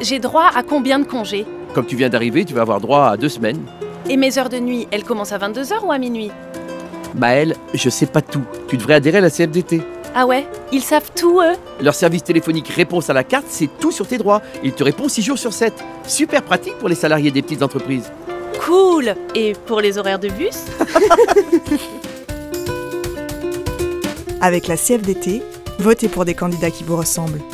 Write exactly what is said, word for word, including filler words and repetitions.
j'ai droit à combien de congés? Comme tu viens d'arriver, tu vas avoir droit à deux semaines. Et mes heures de nuit, elles commencent à vingt-deux heures ou à minuit? Maëlle, je sais pas tout. Tu devrais adhérer à la C F D T. Ah ouais? Ils savent tout, eux? Leur service téléphonique Réponse à la carte, c'est tout sur tes droits. Ils te répondent six jours sur sept. Super pratique pour les salariés des petites entreprises. Cool! Et pour les horaires de bus? Avec la C F D T, votez pour des candidats qui vous ressemblent.